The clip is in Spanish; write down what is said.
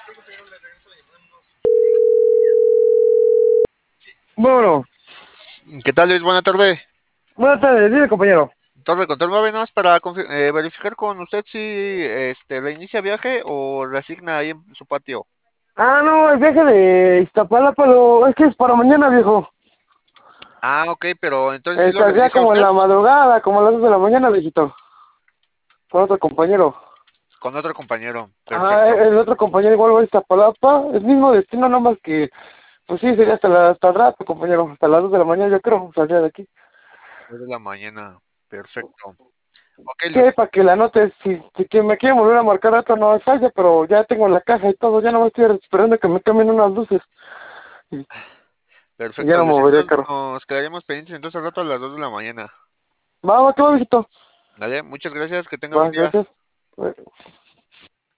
Bueno, ¿Qué tal, Luis? Buena tarde. buenas tardes, dime compañero. Torre Control 9, nada más para verificar con usted si reinicia viaje o reasigna ahí en su patio. Ah, no, el viaje de Iztapalapa es que es para mañana, viejo. Ah, ok, pero entonces sí lo Saldría reinicia como en usted la madrugada, como a las 2 de la mañana, viejito. Con otro compañero. con otro compañero. Ah, Perfecto. el otro compañero igual va a Iztapalapa. El mismo destino, nomás que, pues sí, sería hasta el rato, compañero. Hasta las 2 de la mañana, yo creo, saldría de aquí. 2 de la mañana. Perfecto. Ok, Sí, Luis. para que la notes, si que me quieren volver a marcar rato, no falla, pero ya tengo la caja y todo. Ya no estoy esperando que me cambien unas luces. Y ya Perfecto, no Luis. movería el Entonces carro. nos quedaríamos pendientes entonces al rato a las 2 de la mañana. Va, va, ¿qué va, viejito? Dale, muchas gracias. Que tenga buen Va, día. gracias.